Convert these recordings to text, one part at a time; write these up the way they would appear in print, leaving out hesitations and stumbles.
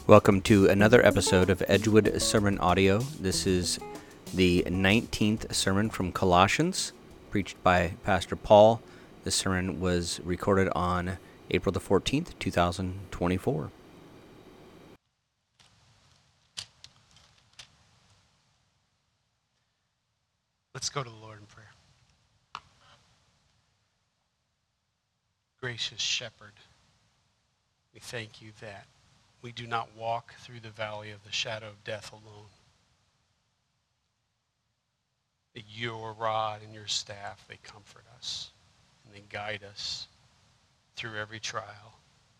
Welcome to another episode of Edgewood Sermon Audio. This is the 19th sermon from Colossians, preached by Pastor Paul. This sermon was recorded on April the 14th, 2024. Let's go to the Lord in prayer. Gracious Shepherd, we thank you that we do not walk through the valley of the shadow of death alone. That your rod and your staff, they comfort us and they guide us through every trial.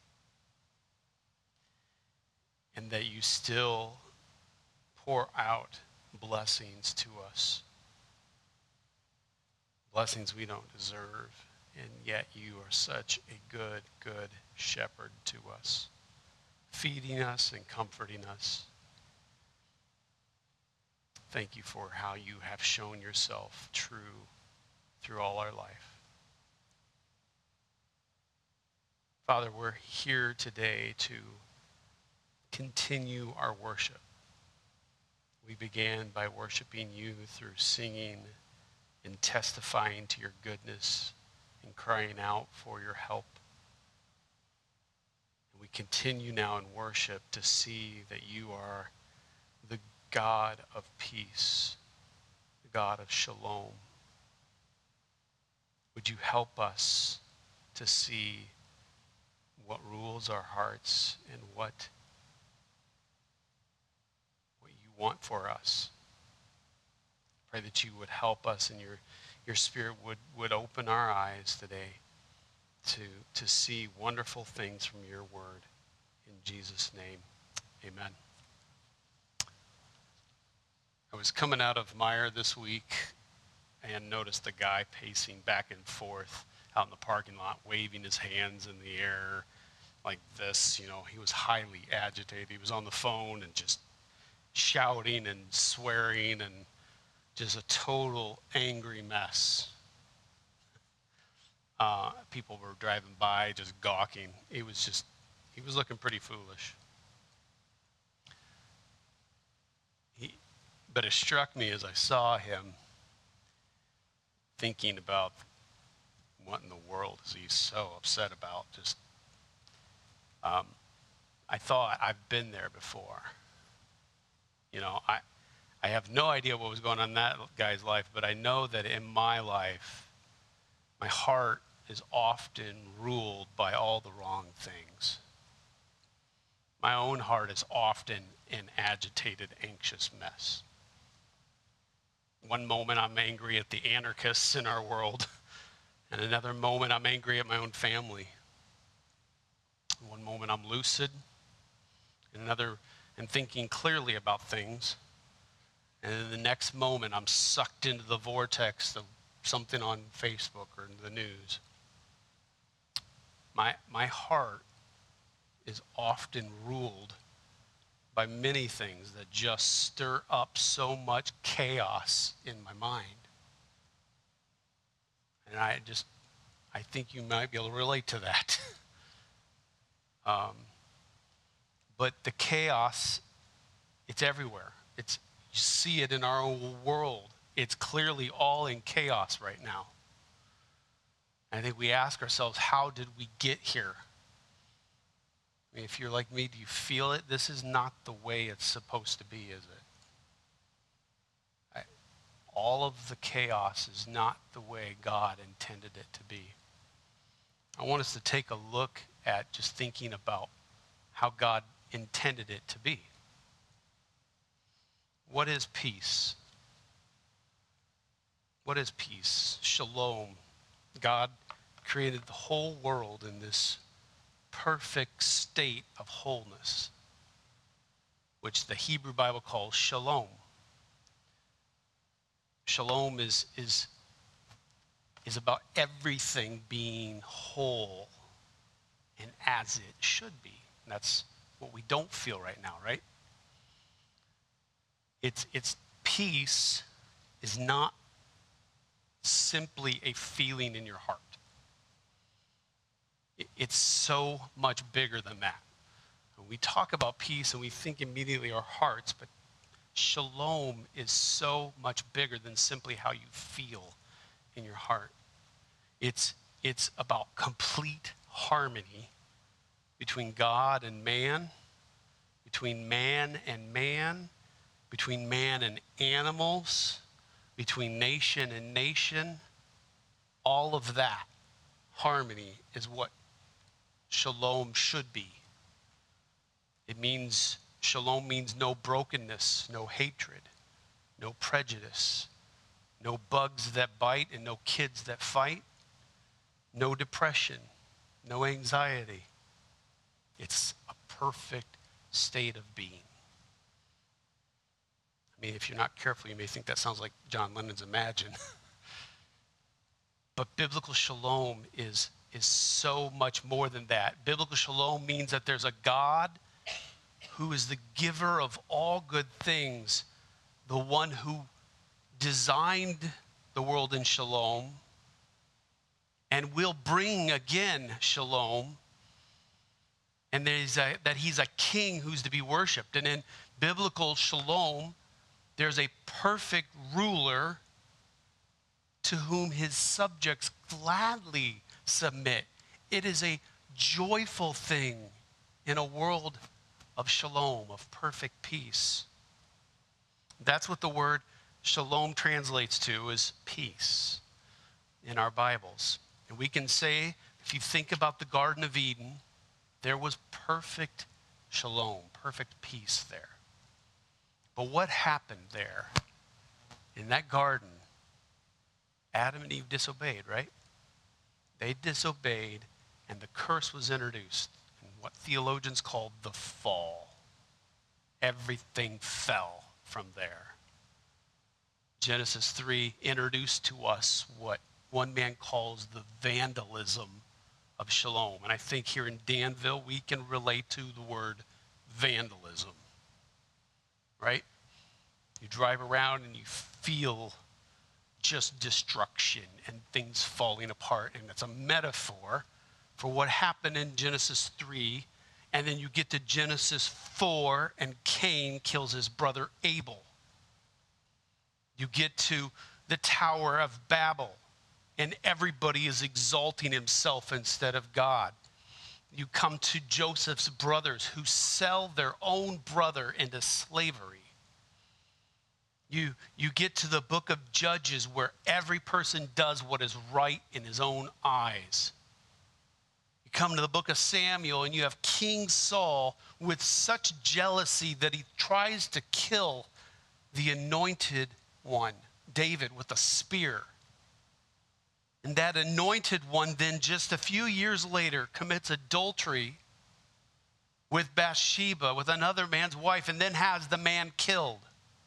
And that you still pour out blessings to us. Blessings we don't deserve, and yet you are such a good, good shepherd to us, feeding us and comforting us. Thank you for how you have shown yourself true through all our life. Father, we're here today to continue our worship. We began by worshiping you through singing and testifying to your goodness and crying out for your help. And we continue now in worship to see that you are the God of peace, the God of shalom. Would you help us to see what rules our hearts and what you want for us? Pray that you would help us and your Spirit would open our eyes today to see wonderful things from your word. In Jesus' name, amen. I was coming out of Meijer this week and noticed a guy pacing back and forth out in the parking lot, waving his hands in the air like this. You know, he was highly agitated. He was on the phone and just shouting and swearing and just a total angry mess. People were driving by just gawking. He was looking pretty foolish. But it struck me as I saw him thinking about what in the world is he so upset about. I thought I've been there before. You know, I have no idea what was going on in that guy's life, but I know that in my life, my heart is often ruled by all the wrong things. My own heart is often an agitated, anxious mess. One moment I'm angry at the anarchists in our world, and another moment I'm angry at my own family. One moment I'm lucid, and another I'm thinking clearly about things. And in the next moment, I'm sucked into the vortex of something on Facebook or in the news. My heart is often ruled by many things that just stir up so much chaos in my mind. And I think you might be able to relate to that. But the chaos, it's everywhere. You see it in our own world. It's clearly all in chaos right now. And I think we ask ourselves, how did we get here? I mean, if you're like me, do you feel it? This is not the way it's supposed to be, is it? All of the chaos is not the way God intended it to be. I want us to take a look at just thinking about how God intended it to be. What is peace? What is peace? Shalom. God created the whole world in this perfect state of wholeness, which the Hebrew Bible calls shalom. Shalom is about everything being whole and as it should be. And that's what we don't feel right now, right? It's peace is not simply a feeling in your heart. It's so much bigger than that. We talk about peace and we think immediately our hearts, but shalom is so much bigger than simply how you feel in your heart. It's about complete harmony between God and man, between man and man, between man and animals, between nation and nation. All of that harmony is what shalom should be. Shalom means no brokenness, no hatred, no prejudice, no bugs that bite and no kids that fight, no depression, no anxiety. It's a perfect state of being. I mean, if you're not careful, you may think that sounds like John Lennon's Imagine. But biblical shalom is so much more than that. Biblical shalom means that there's a God who is the giver of all good things, the one who designed the world in shalom and will bring again shalom, and that he's a king who's to be worshiped. And in biblical shalom, there's a perfect ruler to whom his subjects gladly submit. It is a joyful thing in a world of shalom, of perfect peace. That's what the word shalom translates to, is peace in our Bibles. And we can say, if you think about the Garden of Eden, there was perfect shalom, perfect peace there. But what happened there in that garden? Adam and Eve disobeyed, right? They disobeyed, and the curse was introduced, in what theologians called the fall. Everything fell from there. Genesis 3 introduced to us what one man calls the vandalism of shalom. And I think here in Danville, we can relate to the word vandalism, right? You drive around and you feel just destruction and things falling apart. And it's a metaphor for what happened in Genesis 3. And then you get to Genesis 4, and Cain kills his brother Abel. You get to the Tower of Babel, and everybody is exalting himself instead of God. You come to Joseph's brothers who sell their own brother into slavery. You get to the book of Judges, where every person does what is right in his own eyes. You come to the book of Samuel, and you have King Saul with such jealousy that he tries to kill the anointed one, David, with a spear. And that anointed one then, just a few years later, commits adultery with Bathsheba, with another man's wife, and then has the man killed.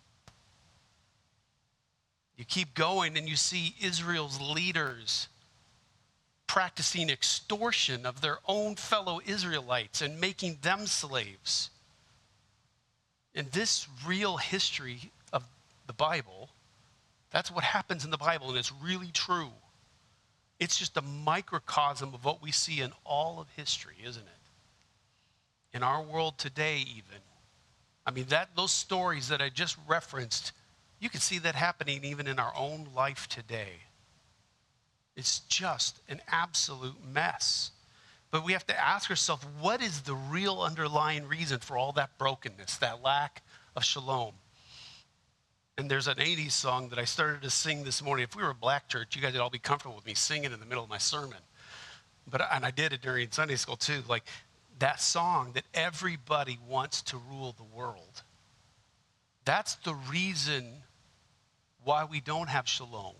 You keep going, and you see Israel's leaders practicing extortion of their own fellow Israelites and making them slaves. And this real history of the Bible, that's what happens in the Bible, and it's really true. It's just a microcosm of what we see in all of history, isn't it? In our world today, even. I mean, those stories that I just referenced, you can see that happening even in our own life today. It's just an absolute mess. But we have to ask ourselves, what is the real underlying reason for all that brokenness, that lack of shalom? And there's an 80s song that I started to sing this morning. If we were a black church, you guys would all be comfortable with me singing in the middle of my sermon. And I did it during Sunday school too. Like that song that everybody wants to rule the world. That's the reason why we don't have shalom.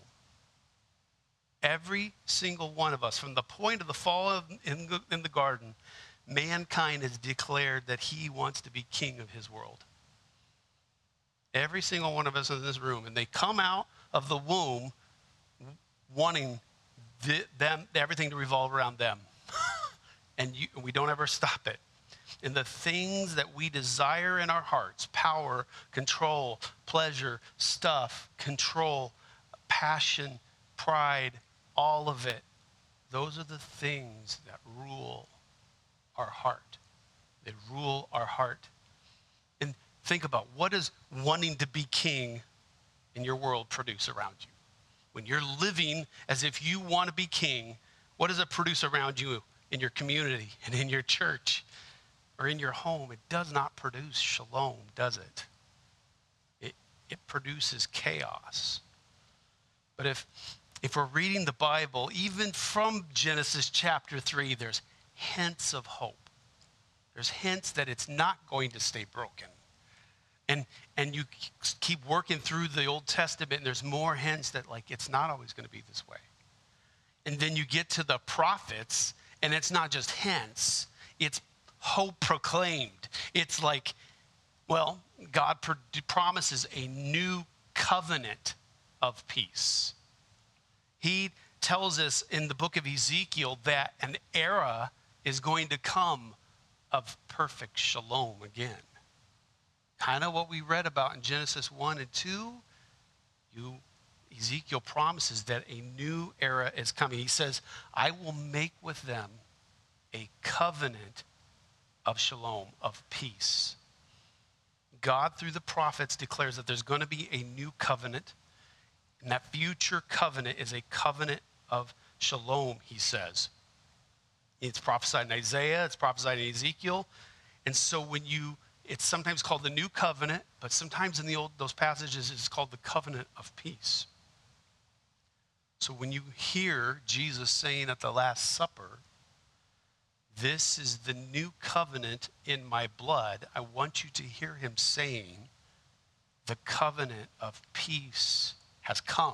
Every single one of us, from the point of the fall in the garden, mankind has declared that he wants to be king of his world. Every single one of us in this room, and they come out of the womb wanting everything to revolve around them. And we don't ever stop it. And the things that we desire in our hearts, power, control, pleasure, stuff, control, passion, pride, all of it, those are the things that rule our heart. They rule our heart. And think about, what does wanting to be king in your world produce around you? When you're living as if you want to be king, what does it produce around you in your community and in your church or in your home? It does not produce shalom, does it? It produces chaos. But if we're reading the Bible, even from Genesis chapter 3, there's hints of hope. There's hints that it's not going to stay broken. And you keep working through the Old Testament, and there's more hints that, like, it's not always going to be this way. And then you get to the prophets, and it's not just hints, it's hope proclaimed. It's like, well, God promises a new covenant of peace. He tells us in the book of Ezekiel that an era is going to come of perfect shalom again. Kind of what we read about in Genesis 1 and 2. Ezekiel promises that a new era is coming. He says, I will make with them a covenant of shalom, of peace. God, through the prophets, declares that there's going to be a new covenant. And that future covenant is a covenant of shalom, he says. It's prophesied in Isaiah, it's prophesied in Ezekiel. And so it's sometimes called the new covenant, but sometimes in those passages it's called the covenant of peace. So when you hear Jesus saying at the Last Supper, this is the new covenant in my blood, I want you to hear him saying, the covenant of peace has come.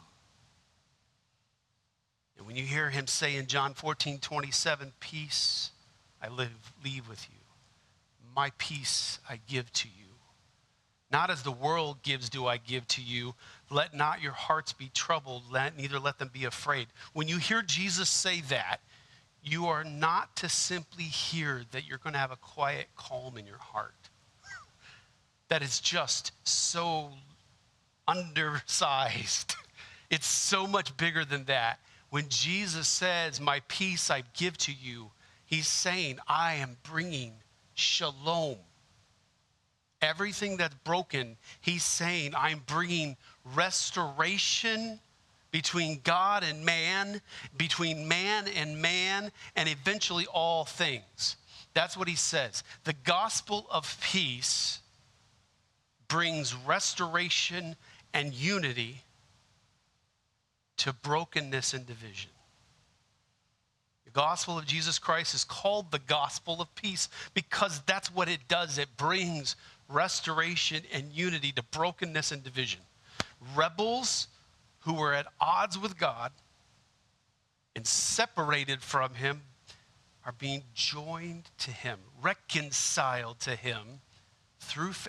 And when you hear him say in John 14:27, peace I leave with you. My peace I give to you. Not as the world gives do I give to you. Let not your hearts be troubled, neither let them be afraid. When you hear Jesus say that, you are not to simply hear that you're going to have a quiet calm in your heart. That is just so undersized. It's so much bigger than that. When Jesus says, my peace I give to you, he's saying, I am bringing shalom. Everything that's broken, he's saying, I'm bringing restoration between God and man, between man, and eventually all things. That's what he says. The gospel of peace brings restoration and unity to brokenness and division. The gospel of Jesus Christ is called the gospel of peace because that's what it does. It brings restoration and unity to brokenness and division. Rebels who were at odds with God and separated from him are being joined to him, reconciled to him through faith.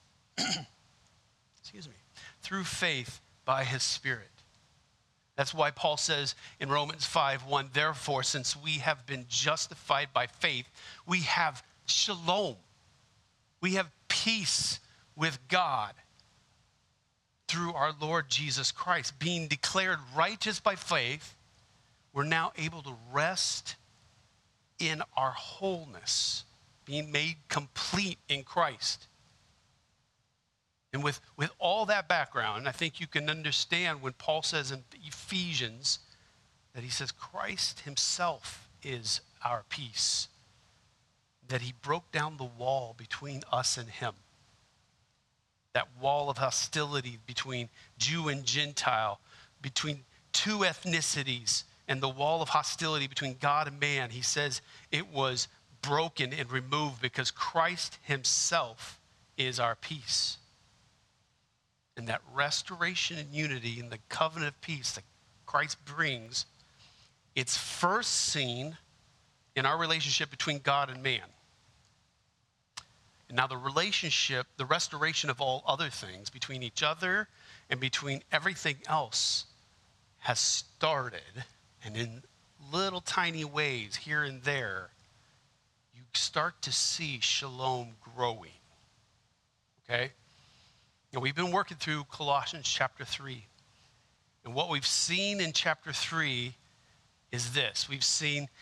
Through faith by his Spirit. That's why Paul says in Romans 5:1, therefore, since we have been justified by faith, we have shalom. We have peace with God through our Lord Jesus Christ. Being declared righteous by faith, we're now able to rest in our wholeness, being made complete in Christ. And with all that background, I think you can understand when Paul says in Ephesians that he says Christ himself is our peace, that he broke down the wall between us and him. That wall of hostility between Jew and Gentile, between two ethnicities, and the wall of hostility between God and man. He says it was broken and removed because Christ himself is our peace. And that restoration and unity in the covenant of peace that Christ brings, it's first seen in our relationship between God and man. And now the relationship, the restoration of all other things between each other and between everything else has started. And in little tiny ways here and there, you start to see shalom growing. Okay? And we've been working through Colossians chapter 3. And what we've seen in chapter 3 is this. We've seen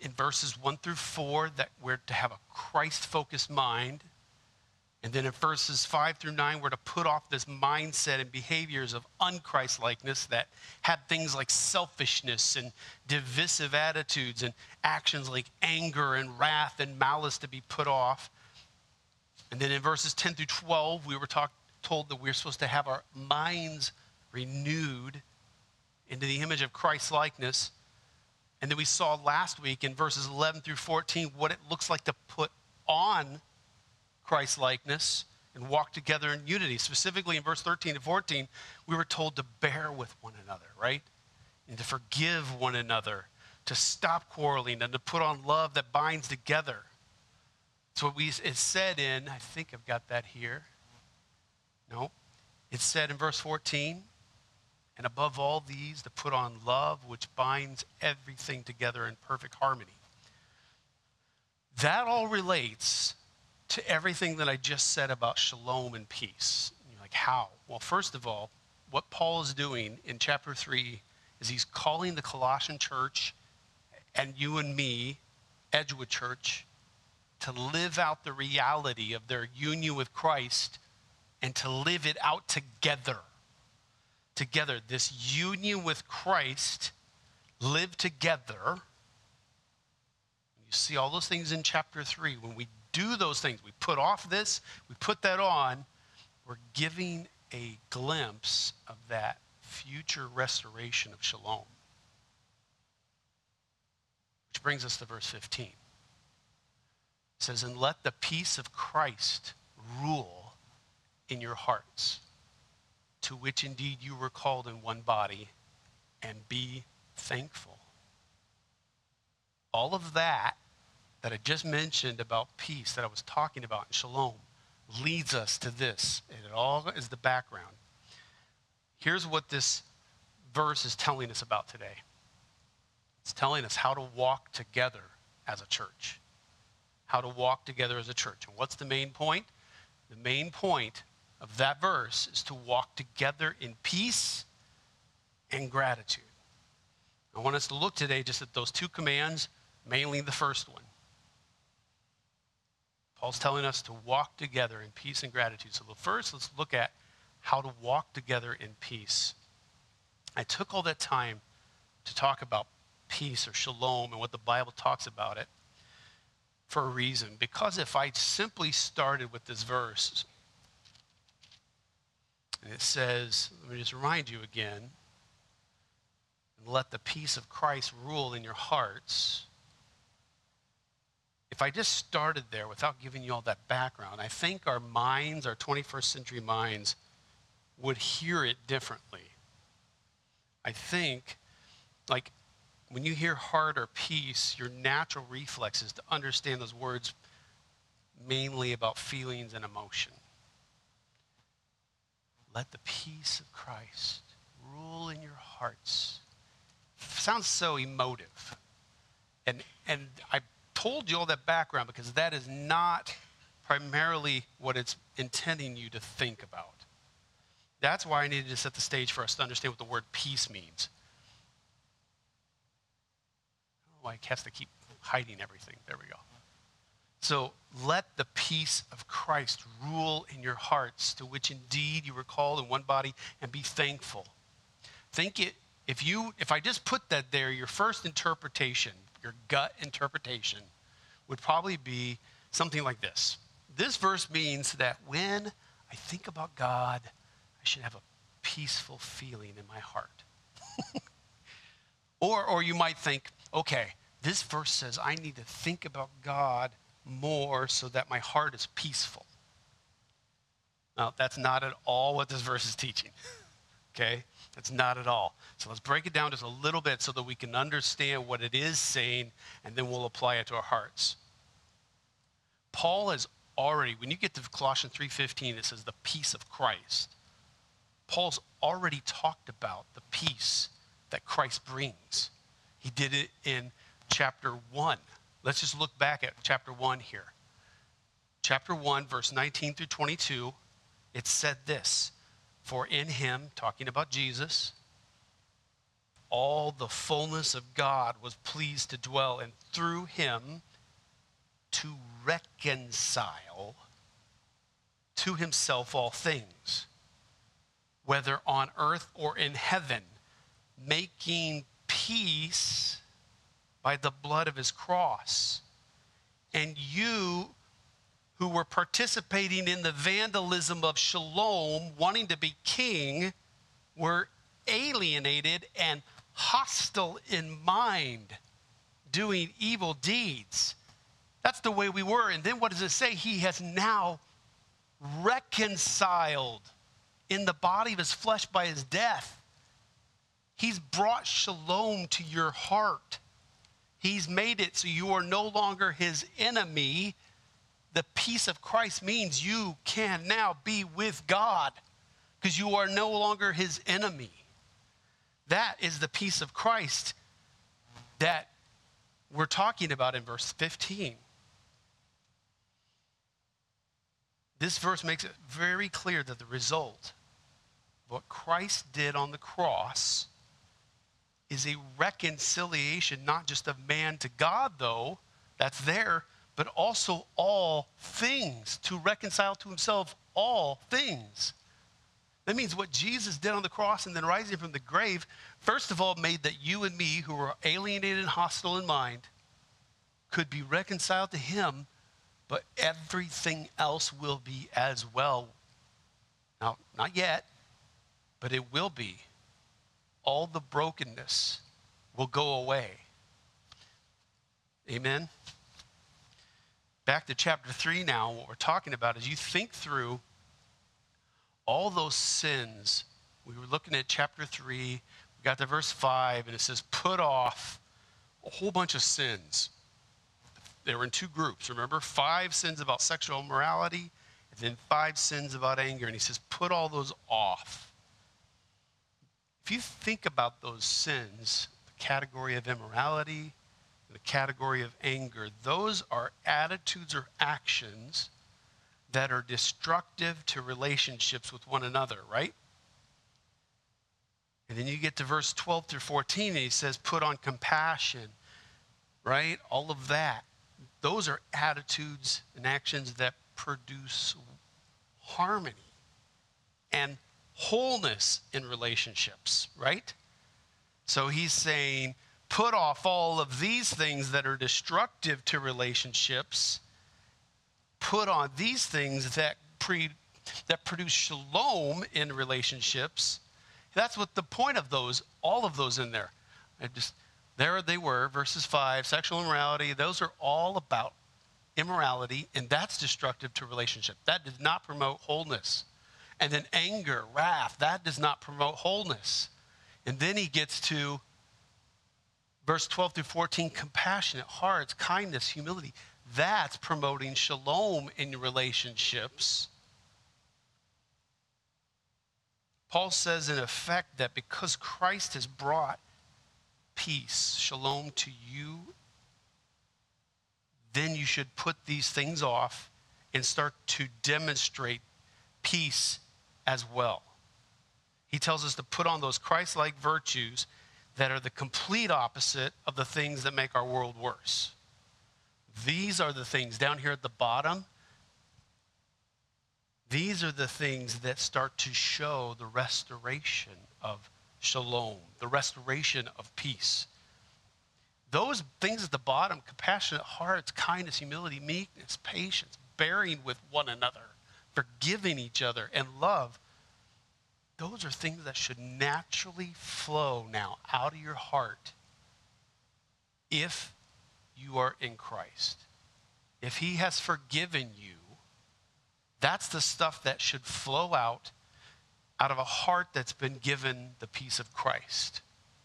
in verses 1 through 4 that we're to have a Christ-focused mind. And then in verses 5 through 9, we're to put off this mindset and behaviors of unChrist-likeness that had things like selfishness and divisive attitudes and actions like anger and wrath and malice to be put off. And then in verses 10 through 12, we were told that we're supposed to have our minds renewed into the image of Christ-likeness. And then we saw last week in verses 11 through 14 what it looks like to put on Christ-likeness and walk together in unity. Specifically in verse 13 to 14, we were told to bear with one another, right? And to forgive one another, to stop quarreling, and to put on love that binds together. So it said in, I think I've got that here. No. It said in verse 14, and above all these, to put on love, which binds everything together in perfect harmony. That all relates to everything that I just said about shalom and peace. And you're like, how? Well, first of all, what Paul is doing in chapter 3 is he's calling the Colossian church and you and me, Edgewood Church, to live out the reality of their union with Christ and to live it out together. Together, this union with Christ, live together. You see all those things in chapter 3. When we do those things, we put off this, we put that on, we're giving a glimpse of that future restoration of shalom. Which brings us to verse 15. It says, and let the peace of Christ rule in your hearts, to which indeed you were called in one body, and be thankful. All of that I just mentioned about peace, that I was talking about in shalom, leads us to this. And it all is the background. Here's what this verse is telling us about today. It's telling us how to walk together as a church. How to walk together as a church. And what's the main point? The main point of that verse is to walk together in peace and gratitude. I want us to look today just at those two commands, mainly the first one. Paul's telling us to walk together in peace and gratitude. So first, let's look at how to walk together in peace. I took all that time to talk about peace or shalom and what the Bible talks about it for a reason. Because if I simply started with this verse, and it says, let me just remind you again, let the peace of Christ rule in your hearts. If I just started there without giving you all that background, I think our minds, our 21st century minds, would hear it differently. I think, like, when you hear heart or peace, your natural reflex is to understand those words mainly about feelings and emotion. Let the peace of Christ rule in your hearts. Sounds so emotive. And I told you all that background because that is not primarily what it's intending you to think about. That's why I needed to set the stage for us to understand what the word peace means. I don't know why it has to keep hiding everything. There we go. So let the peace of Christ rule in your hearts, to which indeed you were called in one body, and be thankful. If I just put that there, your first interpretation, your gut interpretation, would probably be something like this. This verse means that when I think about God, I should have a peaceful feeling in my heart. Or you might think, okay, this verse says I need to think about God more so that my heart is peaceful. Now, that's not at all what this verse is teaching. Okay? That's not at all. So let's break it down just a little bit so that we can understand what it is saying, and then we'll apply it to our hearts. Paul has already, when you get to Colossians 3:15, it says the peace of Christ. Paul's already talked about the peace that Christ brings. He did it in chapter 1. Let's just look back at chapter 1 here. Chapter 1, verse 19 through 22, it said this: for in him, talking about Jesus, all the fullness of God was pleased to dwell, and through him to reconcile to himself all things, whether on earth or in heaven, making peace by the blood of his cross. And you who were participating in the vandalism of Shalom, wanting to be king, were alienated and hostile in mind, doing evil deeds. That's the way we were. And then what does it say? He has now reconciled in the body of his flesh by his death. He's brought shalom to your heart. He's made it so you are no longer his enemy. The peace of Christ means you can now be with God because you are no longer his enemy. That is the peace of Christ that we're talking about in verse 15. This verse makes it very clear that the result of what Christ did on the cross is a reconciliation, not just of man to God, though, that's there, but also all things, to reconcile to himself all things. That means what Jesus did on the cross and then rising from the grave, first of all, made that you and me, who were alienated and hostile in mind, could be reconciled to him, but everything else will be as well. Now, not yet, but it will be. All the brokenness will go away. Amen? Back to chapter 3 now. What we're talking about is you think through all those sins. We were looking at chapter 3. We got to verse 5, and it says, put off a whole bunch of sins. They were in two groups, remember? 5 sins about sexual immorality, and then 5 sins about anger. And he says, put all those off. If you think about those sins, the category of immorality, the category of anger, those are attitudes or actions that are destructive to relationships with one another, right? And then you get to verse 12 through 14, and he says, put on compassion, right? All of that. Those are attitudes and actions that produce harmony and wholeness in relationships, right? So he's saying, put off all of these things that are destructive to relationships. Put on these things that produce shalom in relationships. That's what the point of those, all of those in there. There they were, verses 5, sexual immorality. Those are all about immorality, and that's destructive to relationship. That does not promote wholeness. And then anger, wrath, that does not promote wholeness. And then he gets to verse 12 through 14, compassionate hearts, kindness, humility. That's promoting shalom in relationships. Paul says in effect that because Christ has brought peace, shalom to you, then you should put these things off and start to demonstrate peace as well. He tells us to put on those Christ-like virtues that are the complete opposite of the things that make our world worse. These are the things down here at the bottom. These are the things that start to show the restoration of shalom, the restoration of peace. Those things at the bottom, compassionate hearts, kindness, humility, meekness, patience, bearing with one another, forgiving each other, and love, those are things that should naturally flow now out of your heart if you are in Christ. If he has forgiven you, that's the stuff that should flow out of a heart that's been given the peace of Christ.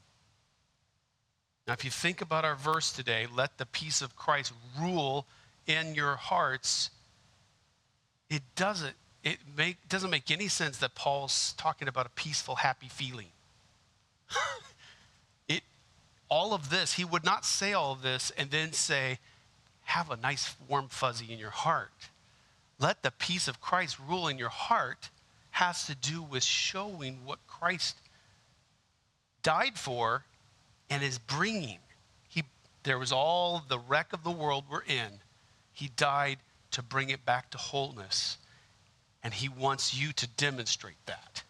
Now, if you think about our verse today, let the peace of Christ rule in your hearts, it doesn't make any sense that Paul's talking about a peaceful, happy feeling. All of this, he would not say all of this and then say, have a nice warm fuzzy in your heart. Let the peace of Christ rule in your heart has to do with showing what Christ died for and is bringing. There was all the wreck of the world we're in. He died to bring it back to wholeness, and he wants you to demonstrate that.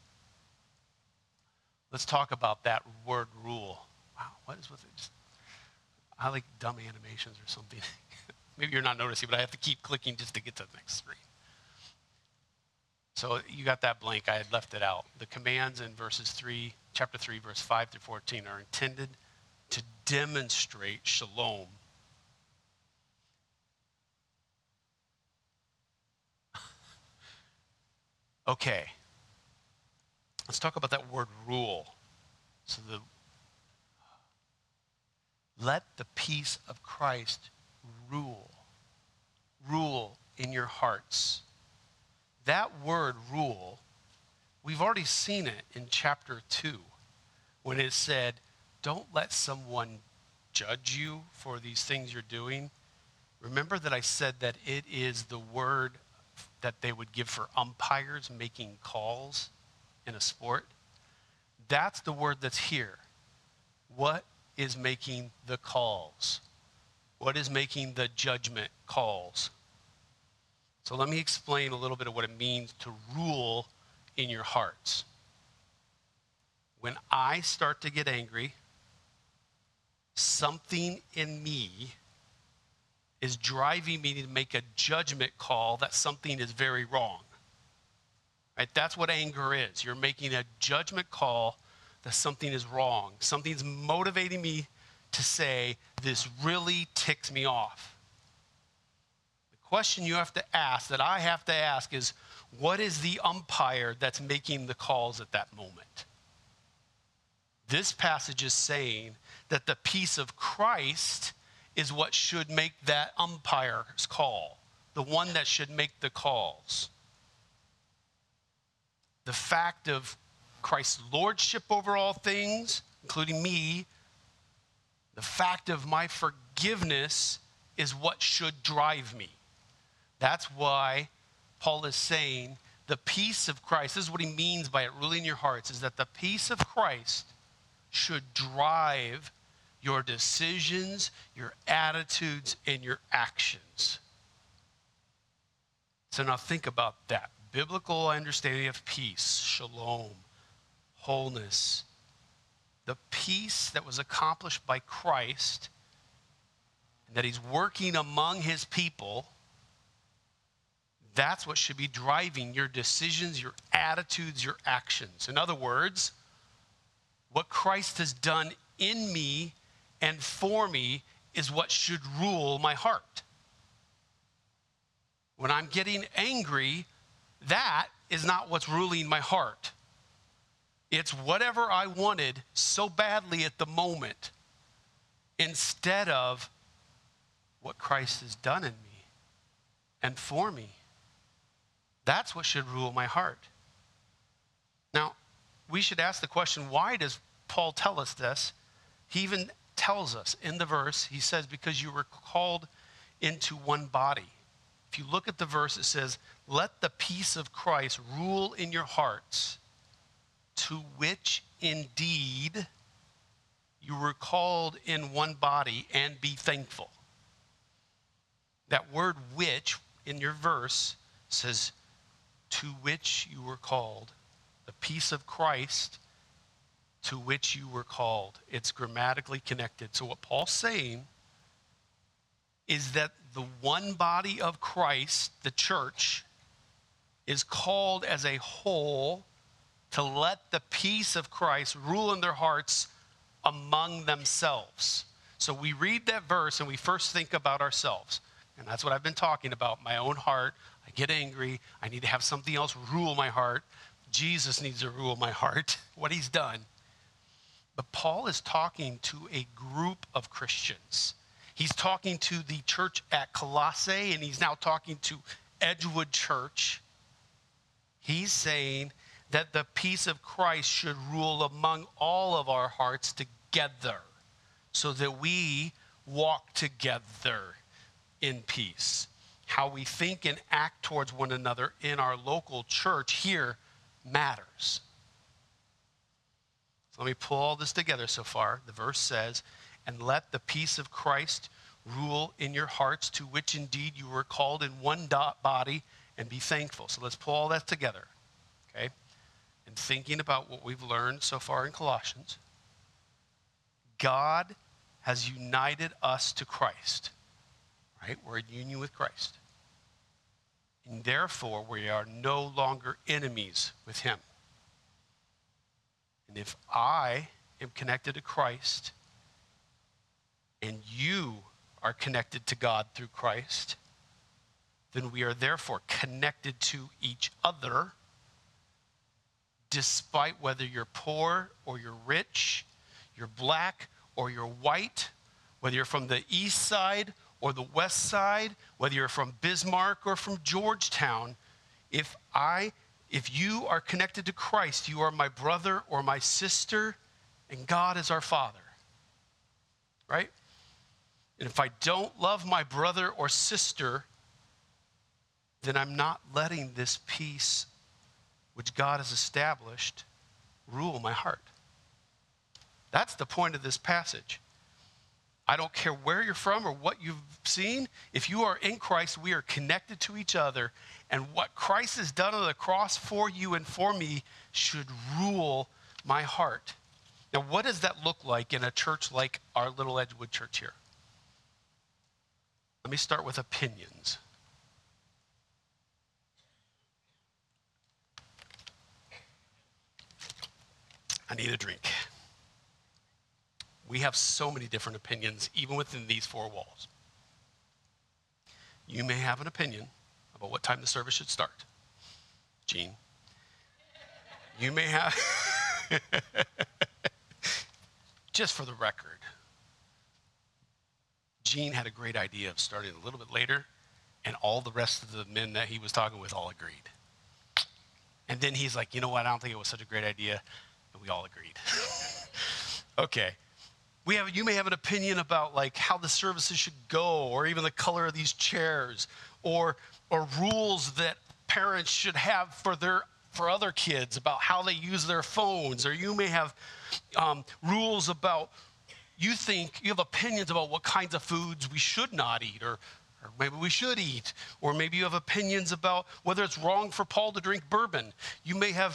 Let's talk about that word rule. Wow, what is with it? I like dumb animations or something. Maybe you're not noticing, but I have to keep clicking just to get to the next screen. So you got that blank. I had left it out. The commands in chapter 3, verse 5 through 14 are intended to demonstrate shalom. Okay. Let's talk about that word rule. So let the peace of Christ rule. Rule in your hearts. That word rule, we've already seen it in chapter 2 when it said, don't let someone judge you for these things you're doing. Remember that I said that it is the word that they would give for umpires making calls in a sport? That's the word that's here. What is making the calls? What is making the judgment calls? So let me explain a little bit of what it means to rule in your hearts. When I start to get angry, something in me is driving me to make a judgment call that something is very wrong. Right? That's what anger is. You're making a judgment call that something is wrong. Something's motivating me to say, this really ticks me off. The question you have to ask, that I have to ask, is what is the umpire that's making the calls at that moment? This passage is saying that the peace of Christ is what should make that umpire's call, the one that should make the calls. The fact of Christ's lordship over all things, including me, the fact of my forgiveness is what should drive me. That's why Paul is saying the peace of Christ, this is what he means by it, ruling your hearts, is that the peace of Christ should drive your decisions, your attitudes, and your actions. So now think about that. Biblical understanding of peace, shalom, wholeness, the peace that was accomplished by Christ, and that he's working among his people, that's what should be driving your decisions, your attitudes, your actions. In other words, what Christ has done in me and for me is what should rule my heart. When I'm getting angry, that is not what's ruling my heart. It's whatever I wanted so badly at the moment instead of what Christ has done in me and for me. That's what should rule my heart. Now, we should ask the question, why does Paul tell us this? He even tells us in the verse, he says, because you were called into one body. If you look at the verse, it says, let the peace of Christ rule in your hearts, to which indeed you were called in one body, and be thankful. That word which in your verse says, to which you were called. The peace of Christ to which you were called. It's grammatically connected. So what Paul's saying is that the one body of Christ, the church, is called as a whole to let the peace of Christ rule in their hearts among themselves. So we read that verse and we first think about ourselves. And that's what I've been talking about, my own heart. I get angry. I need to have something else rule my heart. Jesus needs to rule my heart, what he's done. But Paul is talking to a group of Christians. He's talking to the church at Colossae, and he's now talking to Edgewood Church. He's saying that the peace of Christ should rule among all of our hearts together so that we walk together in peace. How we think and act towards one another in our local church here matters. Let me pull all this together so far. The verse says, and let the peace of Christ rule in your hearts, to which indeed you were called in one body, and be thankful. So let's pull all that together, okay? And thinking about what we've learned so far in Colossians, God has united us to Christ, right? We're in union with Christ. And therefore, we are no longer enemies with him. And if I am connected to Christ, and you are connected to God through Christ, then we are therefore connected to each other, despite whether you're poor or you're rich, you're black or you're white, whether you're from the east side or the west side, whether you're from Bismarck or from Georgetown. If you are connected to Christ, you are my brother or my sister, and God is our Father, right? And if I don't love my brother or sister, then I'm not letting this peace which God has established rule my heart. That's the point of this passage. I don't care where you're from or what you've seen. If you are in Christ, we are connected to each other. And what Christ has done on the cross for you and for me should rule my heart. Now, what does that look like in a church like our little Edgewood church here? Let me start with opinions. I need a drink. We have so many different opinions, even within these four walls. You may have an opinion about what time the service should start. Gene. You may have, just for the record, Gene had a great idea of starting a little bit later, and all the rest of the men that he was talking with all agreed. And then he's like, you know what, I don't think it was such a great idea, and we all agreed. Okay. You may have an opinion about like how the services should go, or even the color of these chairs, or rules that parents should have for other kids about how they use their phones. Or you may have rules about, you have opinions about what kinds of foods we should not eat, or maybe we should eat. Or maybe you have opinions about whether it's wrong for Paul to drink bourbon. You may have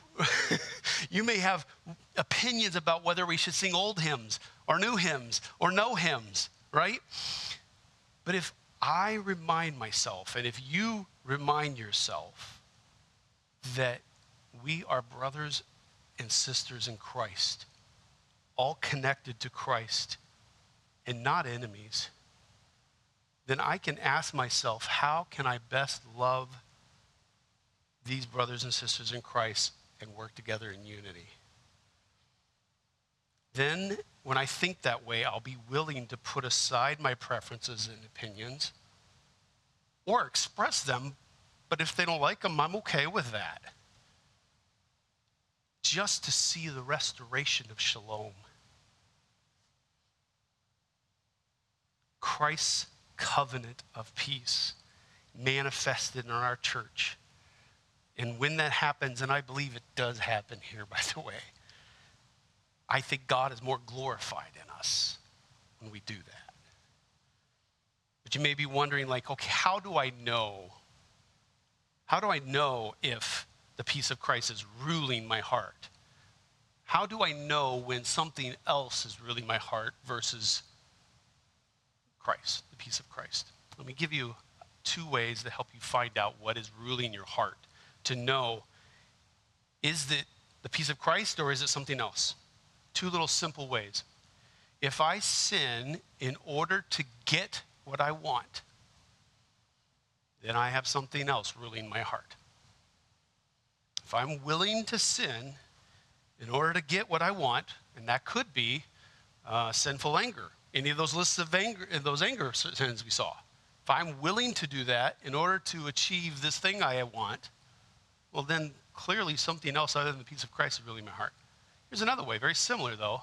opinions about whether we should sing old hymns or new hymns or no hymns, right? But if I remind myself, and if you remind yourself, that we are brothers and sisters in Christ, all connected to Christ and not enemies, then I can ask myself, how can I best love these brothers and sisters in Christ and work together in unity? Then, when I think that way, I'll be willing to put aside my preferences and opinions or express them, but if they don't like them, I'm okay with that. Just to see the restoration of shalom. Christ's covenant of peace manifested in our church. And when that happens, and I believe it does happen here, by the way, I think God is more glorified in us when we do that. But you may be wondering, like, okay, how do I know if the peace of Christ is ruling my heart? How do I know when something else is ruling my heart versus Christ, the peace of Christ? Let me give you 2 ways to help you find out what is ruling your heart, to know, is it the peace of Christ or is it something else? 2 little simple ways. If I sin in order to get what I want, then I have something else ruling my heart. If I'm willing to sin in order to get what I want, and that could be sinful anger, any of those lists of anger, those anger sins we saw. If I'm willing to do that in order to achieve this thing I want, well, then clearly something else other than the peace of Christ is ruling my heart. Here's another way, very similar though.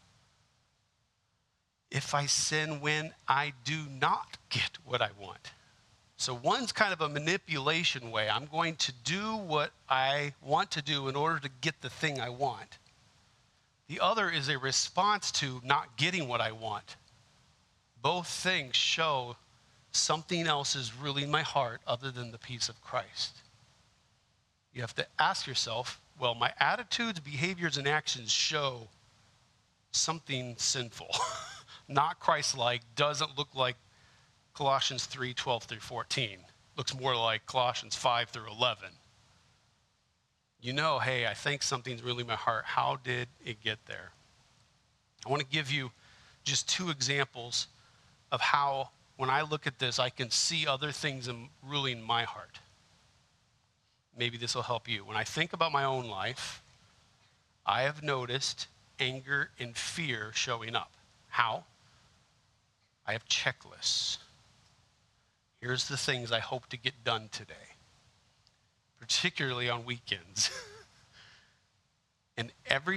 If I sin when I do not get what I want. So one's kind of a manipulation way. I'm going to do what I want to do in order to get the thing I want. The other is a response to not getting what I want. Both things show something else is ruling my heart other than the peace of Christ. You have to ask yourself, well, my attitudes, behaviors, and actions show something sinful, not Christ-like, doesn't look like Colossians 3:12 through 14. Looks more like Colossians 5 through 11. You know, hey, I think something's really my heart. How did it get there? I want to give you just 2 examples of how, when I look at this, I can see other things ruling my heart. Maybe this will help you. When I think about my own life, I have noticed anger and fear showing up. How? I have checklists. Here's the things I hope to get done today, particularly on weekends. And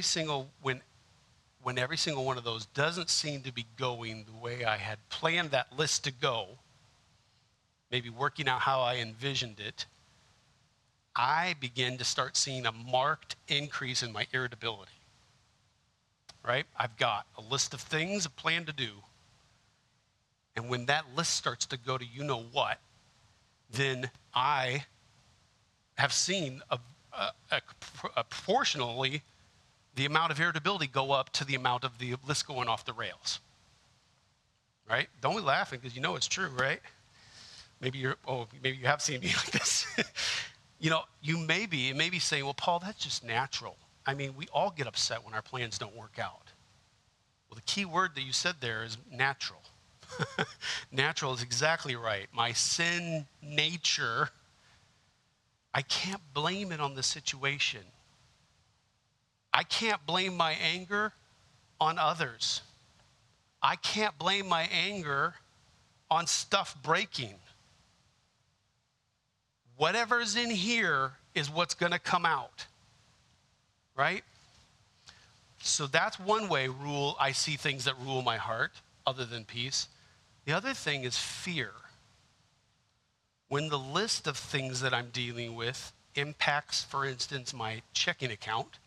when every single one of those doesn't seem to be going the way I had planned that list to go, maybe working out how I envisioned it, I begin to start seeing a marked increase in my irritability. Right? I've got a list of things I plan to do. And when that list starts to go to you know what, then I have seen proportionally the amount of irritability go up to the amount of the list going off the rails. Right? Don't be laughing because you know it's true, right? Maybe you have seen me like this. You know, it may be saying, well, Paul, that's just natural. I mean, we all get upset when our plans don't work out. Well, the key word that you said there is natural. Natural is exactly right. My sin nature, I can't blame it on the situation. I can't blame my anger on others. I can't blame my anger on stuff breaking. Whatever's in here is what's going to come out, right? So that's one way I see things that rule my heart other than peace. The other thing is fear. When the list of things that I'm dealing with impacts, for instance, my checking account,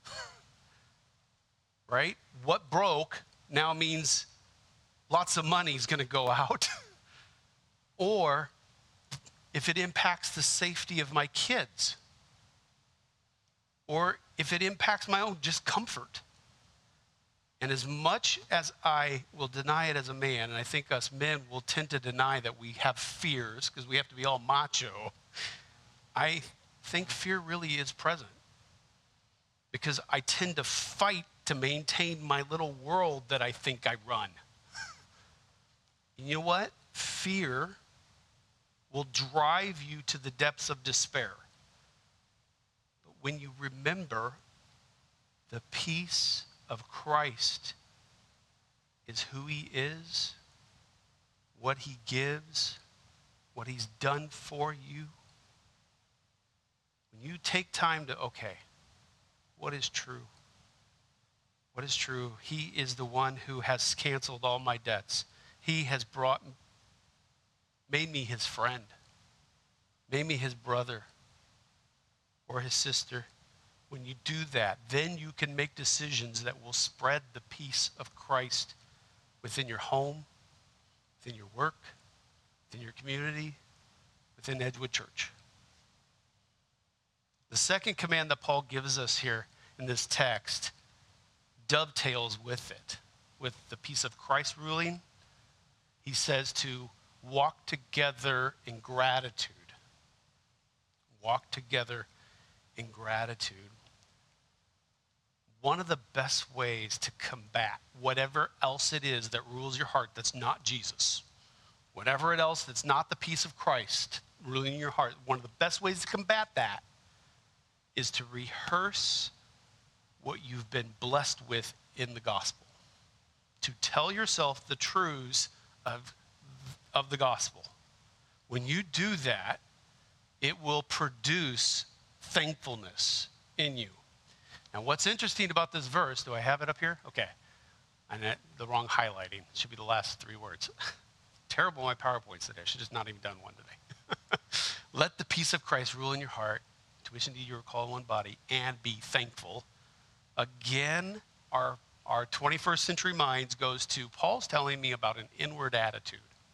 right? What broke now means lots of money is going to go out. Or if it impacts the safety of my kids, or if it impacts my own just comfort. And as much as I will deny it as a man, and I think us men will tend to deny that we have fears because we have to be all macho, I think fear really is present because I tend to fight to maintain my little world that I think I run. And you know what? Fear will drive you to the depths of despair. But when you remember the peace of Christ is who he is, what he gives, what he's done for you, when you take time to, okay, what is true? What is true? He is the one who has canceled all my debts. He has made me his friend, made me his brother or his sister. When you do that, then you can make decisions that will spread the peace of Christ within your home, within your work, within your community, within Edgewood Church. The second command that Paul gives us here in this text dovetails with it, with the peace of Christ ruling. He says to walk together in gratitude. Walk together in gratitude. One of the best ways to combat whatever else it is that rules your heart that's not Jesus, whatever it else that's not the peace of Christ ruling your heart, one of the best ways to combat that is to rehearse what you've been blessed with in the gospel. To tell yourself the truths of the gospel. When you do that, it will produce thankfulness in you. Now, what's interesting about this verse, do I have it up here? Okay. And the wrong highlighting. It should be the last 3 words. Terrible my PowerPoints today. I should just not even done one today. Let the peace of Christ rule in your heart, to which indeed you are called one body, and be thankful. Again our 21st century minds goes to, Paul's telling me about an inward attitude.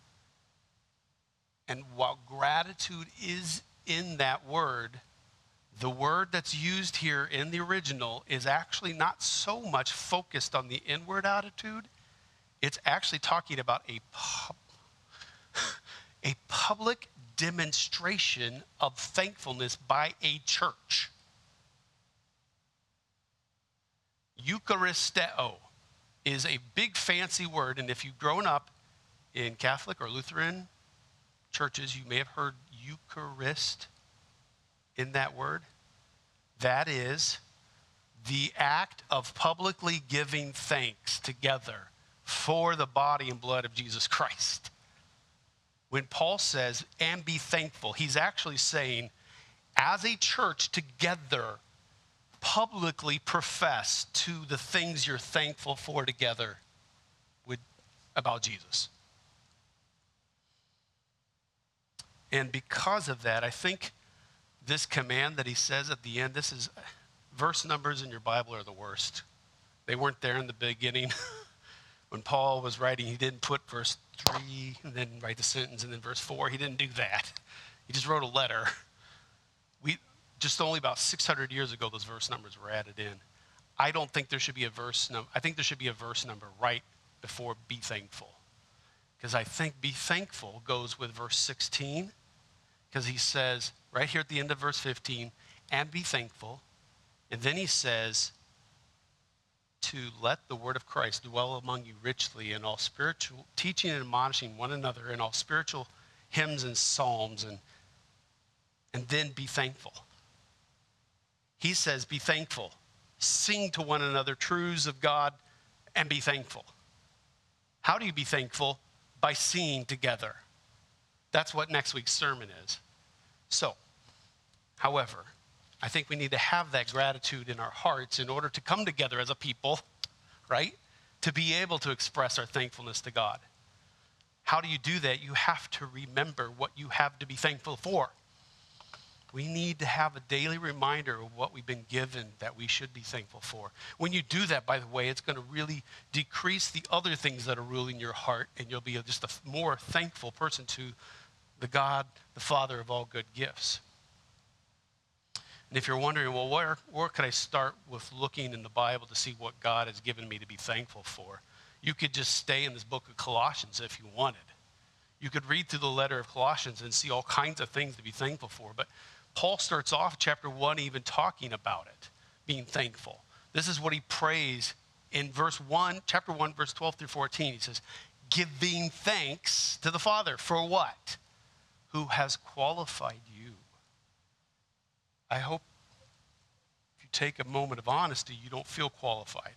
And while gratitude is in that word, the word that's used here in the original is actually not so much focused on the inward attitude. It's actually talking about a public demonstration of thankfulness by a church. Eucharisteo is a big fancy word, and if you've grown up in Catholic or Lutheran churches, you may have heard Eucharist in that word. That is the act of publicly giving thanks together for the body and blood of Jesus Christ. When Paul says, and be thankful, he's actually saying, as a church together, publicly profess to the things you're thankful for together about Jesus. And because of that, I think this command that he says at the end, this is, verse numbers in your Bible are the worst. They weren't there in the beginning. When Paul was writing, he didn't put verse 3 and then write the sentence and then verse 4. He didn't do that. He just wrote a letter. Just only about 600 years ago, those verse numbers were added in. I don't think there should be a verse number. I think there should be a verse number right before be thankful. Because I think be thankful goes with verse 16. Because he says, right here at the end of verse 15, and be thankful. And then he says, to let the word of Christ dwell among you richly in all spiritual, teaching and admonishing one another in all spiritual hymns and psalms, and then be thankful. He says, be thankful. Sing to one another truths of God and be thankful. How do you be thankful? By singing together. That's what next week's sermon is. So, however, I think we need to have that gratitude in our hearts in order to come together as a people, right? To be able to express our thankfulness to God. How do you do that? You have to remember what you have to be thankful for. We need to have a daily reminder of what we've been given that we should be thankful for. When you do that, by the way, it's going to really decrease the other things that are ruling your heart, and you'll be just a more thankful person to the God, the Father of all good gifts. And if you're wondering, well, where could I start with looking in the Bible to see what God has given me to be thankful for? You could just stay in this book of Colossians if you wanted. You could read through the letter of Colossians and see all kinds of things to be thankful for. But Paul starts off chapter 1 even talking about it, being thankful. This is what he prays in chapter 1, verse 12 through 14. He says, giving thanks to the Father for what? Who has qualified you. I hope if you take a moment of honesty, you don't feel qualified.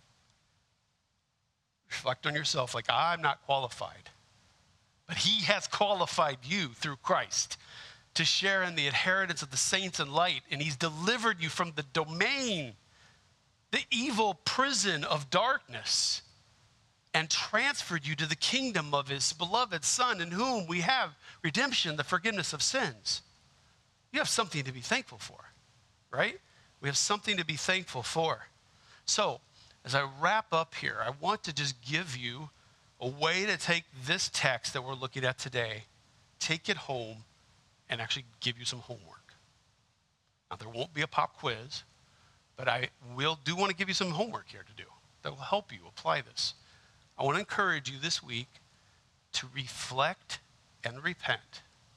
Reflect on yourself like, I'm not qualified. But he has qualified you through Christ to share in the inheritance of the saints in light. And he's delivered you from the domain, the evil prison of darkness, and transferred you to the kingdom of his beloved Son, in whom we have redemption, the forgiveness of sins. You have something to be thankful for, right? We have something to be thankful for. So, as I wrap up here, I want to just give you a way to take this text that we're looking at today, take it home, and actually give you some homework. Now, there won't be a pop quiz, but I do want to give you some homework here to do that will help you apply this. I want to encourage you this week to reflect and repent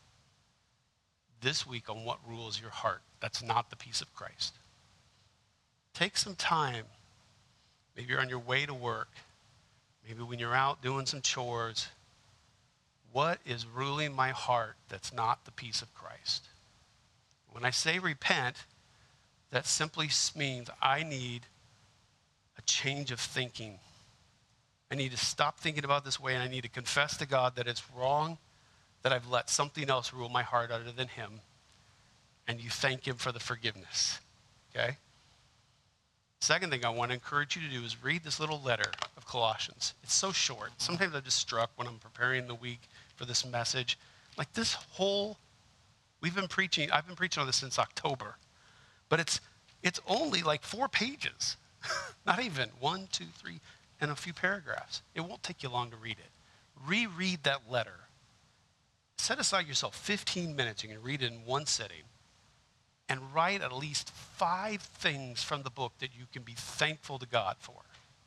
this week on what rules your heart. That's not the peace of Christ. Take some time. Maybe you're on your way to work. Maybe when you're out doing some chores. What is ruling my heart that's not the peace of Christ? When I say repent, that simply means I need a change of thinking. I need to stop thinking about this way, and I need to confess to God that it's wrong, that I've let something else rule my heart other than him, and you thank him for the forgiveness, okay? Second thing I want to encourage you to do is read this little letter of Colossians. It's so short. Sometimes I'm just struck when I'm preparing the week for this message. Like I've been preaching on this since October, but it's only like 4 pages. Not even 1, 2, 3, and a few paragraphs. It won't take you long to read it. Reread that letter. Set aside yourself 15 minutes. You can read it in one sitting. And write at least 5 things from the book that you can be thankful to God for.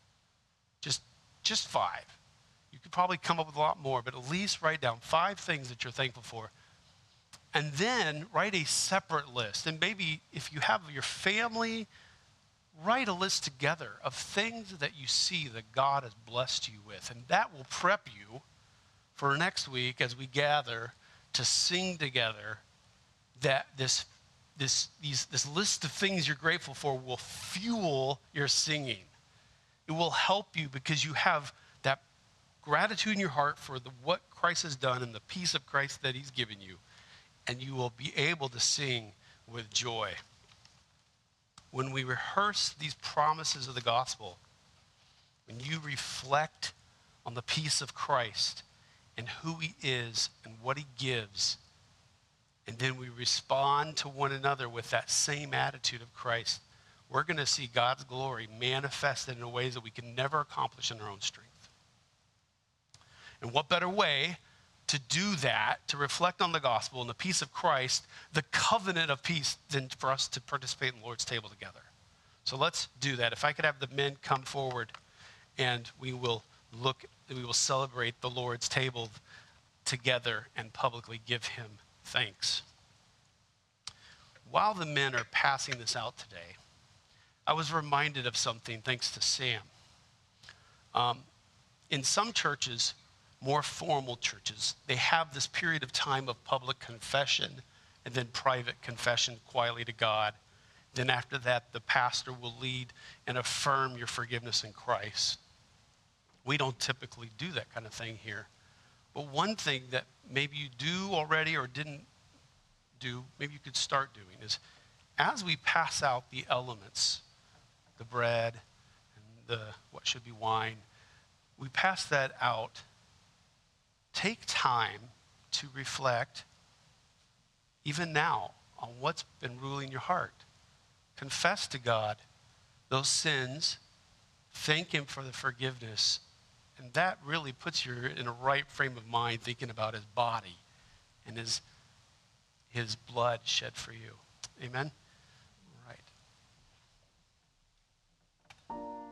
Just 5. You could probably come up with a lot more, but at least write down 5 things that you're thankful for. And then write a separate list. And maybe if you have your family, write a list together of things that you see that God has blessed you with. And that will prep you for next week as we gather to sing together, that this list of things you're grateful for will fuel your singing. It will help you because you have that gratitude in your heart for what Christ has done and the peace of Christ that he's given you. And you will be able to sing with joy. When we rehearse these promises of the gospel, when you reflect on the peace of Christ and who he is and what he gives, and then we respond to one another with that same attitude of Christ, we're going to see God's glory manifested in ways that we can never accomplish in our own strength. And what better way to do that, to reflect on the gospel and the peace of Christ, the covenant of peace, than for us to participate in the Lord's table together. So let's do that. If I could have the men come forward, and we will celebrate the Lord's table together and publicly give him thanks. While the men are passing this out today, I was reminded of something thanks to Sam. In some churches, more formal churches, they have this period of time of public confession and then private confession quietly to God. Then after that, the pastor will lead and affirm your forgiveness in Christ. We don't typically do that kind of thing here. But one thing that maybe you do already or didn't do, maybe you could start doing, is as we pass out the elements, the bread and the what should be wine, we pass that out. Take time to reflect, even now, on what's been ruling your heart. Confess to God those sins. Thank him for the forgiveness. And that really puts you in a right frame of mind, thinking about his body and his blood shed for you. Amen?